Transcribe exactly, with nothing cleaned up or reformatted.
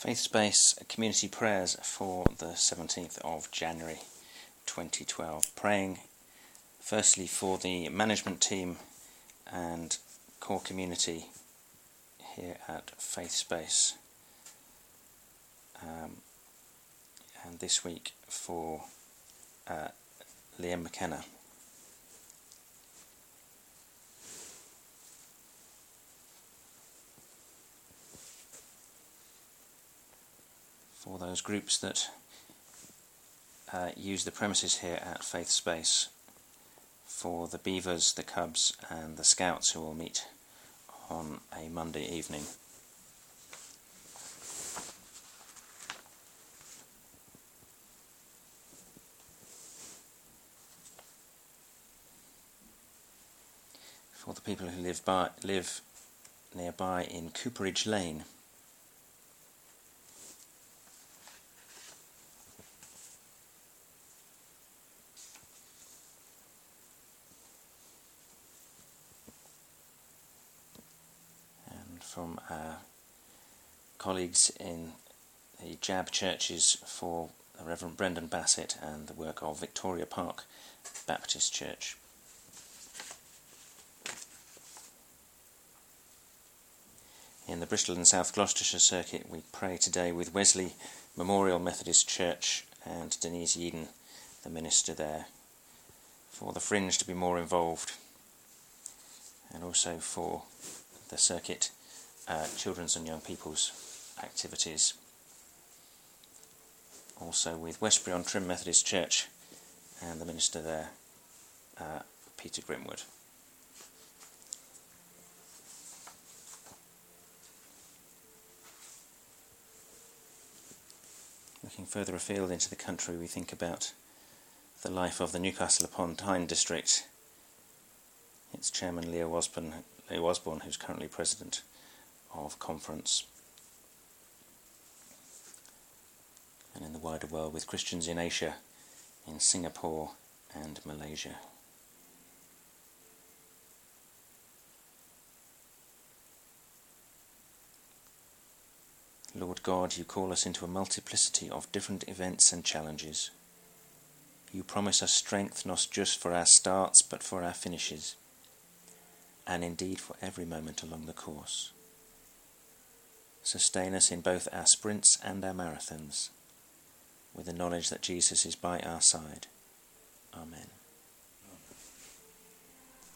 Faith Space Community Prayers for the seventeenth of January twenty twelve. Praying firstly for the management team and core community here at Faith Space, um, and this week for uh, Liam McKenna. For those groups that uh, use the premises here at Faith Space, for the Beavers, the Cubs and the Scouts who will meet on a Monday evening. For the people who live by, live nearby in Cooperage Lane. From our colleagues in the J A B churches for the Reverend Brendan Bassett and the work of Victoria Park Baptist Church. In the Bristol and South Gloucestershire circuit, we pray today with Wesley Memorial Methodist Church and Denise Yeadon, the minister there, for the Fringe to be more involved, and also for the circuit Uh, children's and young people's activities. Also with Westbury-on-Trim Methodist Church and the minister there, uh, Peter Grimwood. Looking further afield into the country, we think about the life of the Newcastle upon Tyne district. Its chairman, Leo Osborne, Leo Osborne, who's currently president of conference, and in the wider world with Christians in Asia, in Singapore and Malaysia. Lord God, you call us into a multiplicity of different events and challenges. You promise us strength not just for our starts but for our finishes, and indeed for every moment along the course. Sustain us in both our sprints and our marathons, with the knowledge that Jesus is by our side. Amen.